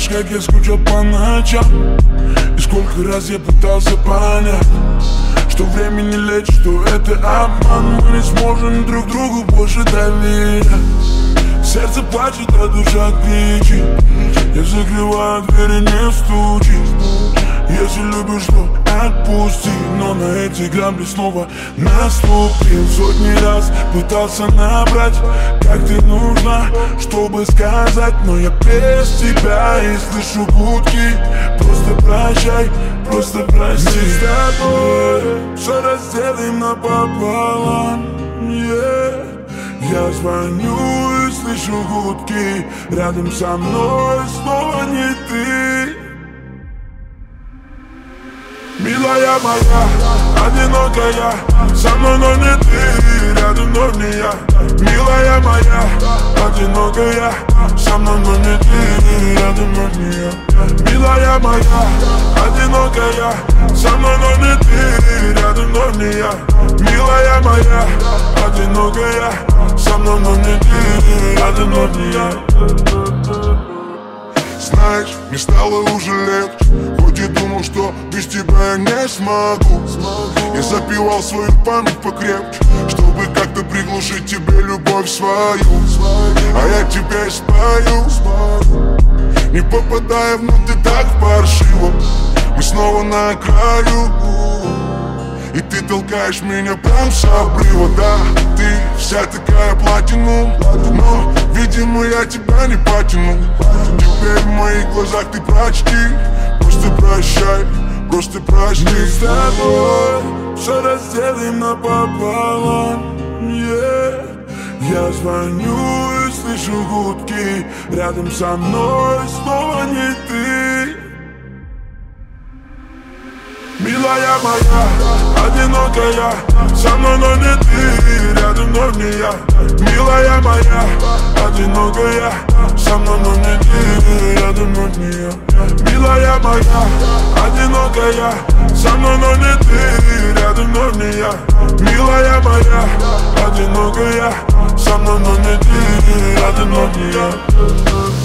знаешь, как я скучал по ночам, и сколько раз я пытался понять, что время не лечит, что это обман. Мы не сможем друг другу больше доверять. Сердце плачет, а душа кричит. Я закрываю двери, не стучи. Если любишь, то отпусти. Но на эти грабли снова наступил. Сотни раз пытался набрать, как ты нужна, чтобы сказать, но я без тебя и слышу гудки. Просто прощай, просто прости. Мы с тобой все разделим напополам, yeah. Я звоню и слышу гудки. Рядом со мной снова не ты. Милая моя, одинокая, со мной, но не ты, рядом, но не я. Милая моя, одинокая, со мной, но не ты, рядом, но не я. Милая моя, одинокая, со мной, но не ты, рядом, но не я. Милая моя, одинокая, со мной, но не ты, рядом, но не я. Знаешь, мне стало уже легче, хоть и думал, что без тебя я не смогу. Я запивал свою память покрепче, чтобы как-то приглушить тебе любовь свою. А я тебя и спою, не попадая внутрь так паршиво. Мы снова на краю, и ты толкаешь меня прям с обрыва. Да, ты вся такая платинум, но, видимо, я тебя не потяну. Теперь в моих глазах ты прочти. Просто прощай, просто прости. Мы с тобой все разделим напополам, yeah. Я звоню и слышу гудки. Рядом со мной снова не ты. Милая моя, одинокая, со мной, но не ты, рядом, но не я. Милая моя, одинокая, со мной, но не ты, рядом, но не я. Милая моя, одинокая, со мной, но не ты, рядом, но не я. Милая моя, одинокая, со мной, но не ты, рядом, но не я.